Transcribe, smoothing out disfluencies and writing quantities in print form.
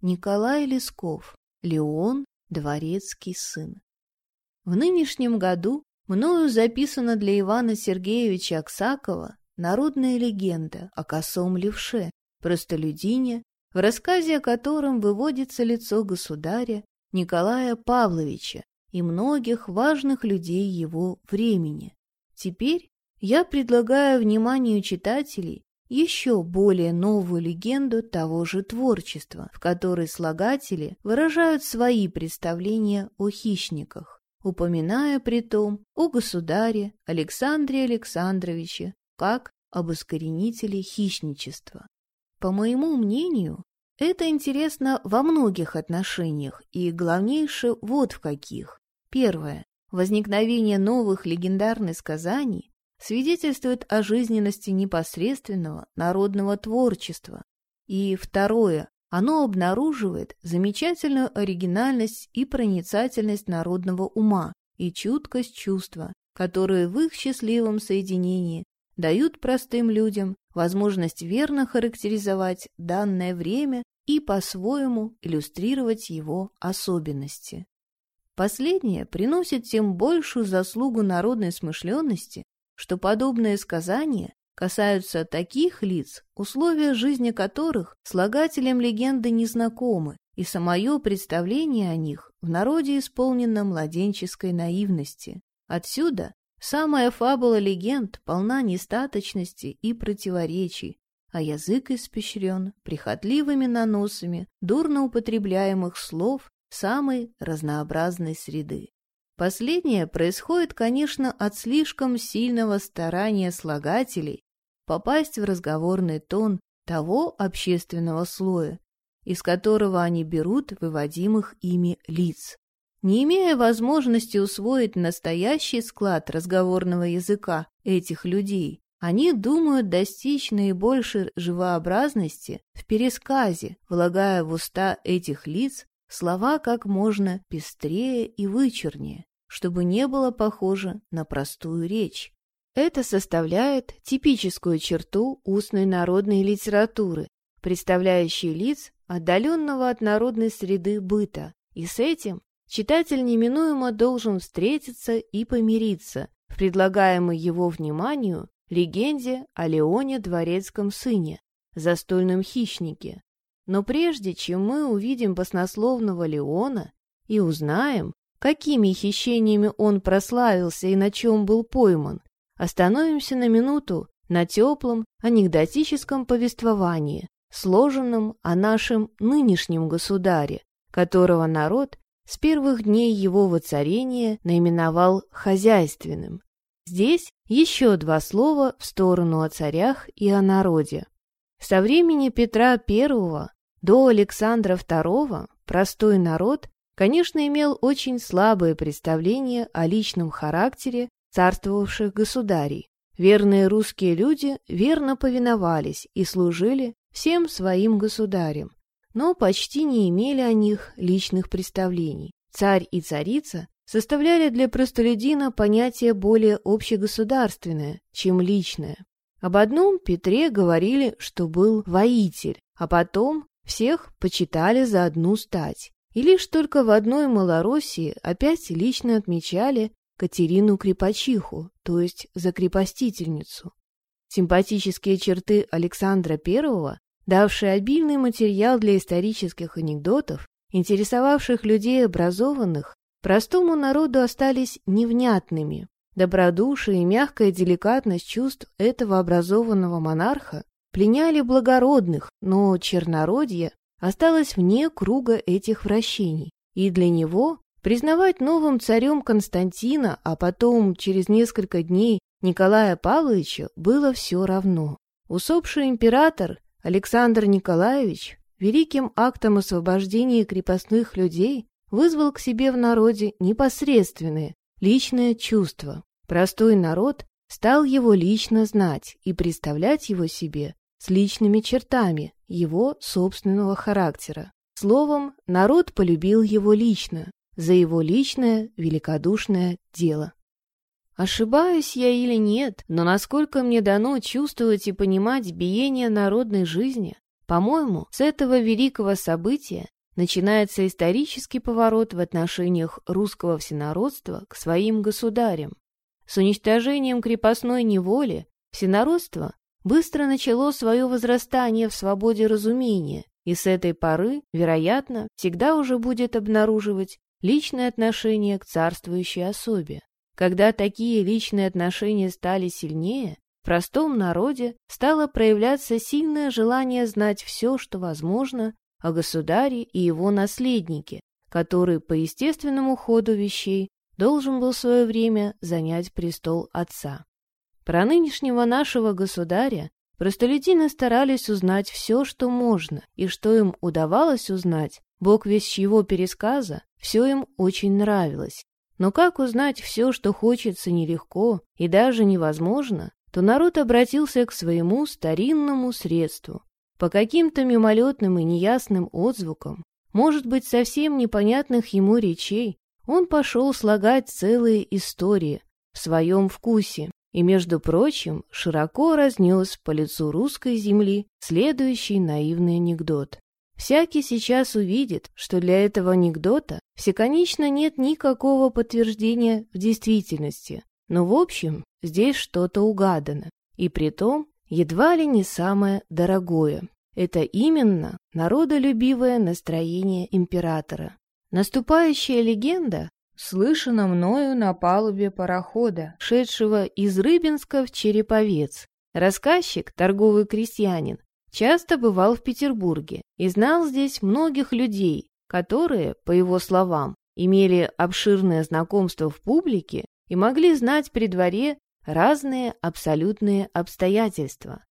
Николай Лесков, Леон, дворецкий сын. В нынешнем году мною записана для Ивана Сергеевича Аксакова народная легенда о косом левше, простолюдине, в рассказе о котором выводится лицо государя Николая Павловича и многих важных людей его времени. Теперь я предлагаю вниманию читателей еще более новую легенду того же творчества, в которой слагатели выражают свои представления о хищниках, упоминая притом о государе Александре Александровиче как об искоренителе хищничества. По моему мнению, это интересно во многих отношениях, и главнейше вот в каких. Первое. Возникновение новых легендарных сказаний свидетельствует о жизненности непосредственного народного творчества. И второе. Оно обнаруживает замечательную оригинальность и проницательность народного ума и чуткость чувства, которые в их счастливом соединении дают простым людям возможность верно характеризовать данное время и по-своему иллюстрировать его особенности. Последнее приносит тем большую заслугу народной смышленности, что подобные сказания касаются таких лиц, условия жизни которых слагателям легенды не знакомы, и самое представление о них в народе исполнено младенческой наивности. Отсюда самая фабула легенд полна нестаточности и противоречий, а язык испещрен прихотливыми наносами дурно употребляемых слов самой разнообразной среды. Последнее происходит, конечно, от слишком сильного старания слагателей попасть в разговорный тон того общественного слоя, из которого они берут выводимых ими лиц. Не имея возможности усвоить настоящий склад разговорного языка этих людей, они думают достичь наибольшей живообразности в пересказе, влагая в уста этих лиц слова как можно пестрее и вычурнее, чтобы не было похоже на простую речь. Это составляет типическую черту устной народной литературы, представляющей лиц, отдаленного от народной среды быта, и с этим читатель неминуемо должен встретиться и помириться в предлагаемой его вниманию легенде о Леоне дворецком сыне, застольном хищнике. Но прежде чем мы увидим баснословного Леона и узнаем, какими хищениями он прославился и на чем был пойман, остановимся на минуту на теплом анекдотическом повествовании, сложенном о нашем нынешнем государе, которого народ с первых дней его воцарения наименовал хозяйственным. Здесь еще два слова в сторону о царях и о народе. Со времени Петра I до Александра II простой народ, конечно, имел очень слабое представление о личном характере царствовавших государей. Верные русские люди верно повиновались и служили всем своим государям, но почти не имели о них личных представлений. Царь и царица составляли для простолюдина понятие более общегосударственное, чем личное. Об одном Петре говорили, что был воитель, а потом всех почитали за одну стать. И лишь только в одной Малороссии опять лично отмечали Катерину Крепочиху, то есть закрепостительницу. Симпатические черты Александра I, давшие обильный материал для исторических анекдотов, интересовавших людей образованных, простому народу остались невнятными. Добродушие и мягкая деликатность чувств этого образованного монарха пленяли благородных, но чернородье осталось вне круга этих вращений, и для него признавать новым царем Константина, а потом через несколько дней Николая Павловича было все равно. Усопший император Александр Николаевич великим актом освобождения крепостных людей вызвал к себе в народе непосредственное, личное чувство. Простой народ стал его лично знать и представлять его себе с личными чертами его собственного характера. Словом, народ полюбил его лично, за его личное великодушное дело. Ошибаюсь я или нет, но насколько мне дано чувствовать и понимать биение народной жизни, по-моему, с этого великого события начинается исторический поворот в отношениях русского всенародства к своим государям. С уничтожением крепостной неволи всенародство быстро начало свое возрастание в свободе разумения, и с этой поры, вероятно, всегда уже будет обнаруживать личное отношение к царствующей особе. Когда такие личные отношения стали сильнее, в простом народе стало проявляться сильное желание знать все, что возможно, о государе и его наследнике, который по естественному ходу вещей должен был в свое время занять престол отца. Про нынешнего нашего государя простолюдины старались узнать все, что можно, и что им удавалось узнать, бог весть чьего пересказа, все им очень нравилось. Но как узнать все, что хочется, нелегко и даже невозможно, то народ обратился к своему старинному средству. По каким-то мимолетным и неясным отзвукам, может быть, совсем непонятных ему речей, он пошел слагать целые истории в своем вкусе и, между прочим, широко разнес по лицу русской земли следующий наивный анекдот. Всякий сейчас увидит, что для этого анекдота всеконечно нет никакого подтверждения в действительности, но в общем здесь что-то угадано, и притом едва ли не самое дорогое. Это именно народолюбивое настроение императора. Наступающая легенда слышана мною на палубе парохода, шедшего из Рыбинска в Череповец. Рассказчик, торговый крестьянин, часто бывал в Петербурге и знал здесь многих людей, которые, по его словам, имели обширное знакомство в публике и могли знать при дворе разные абсолютные обстоятельства.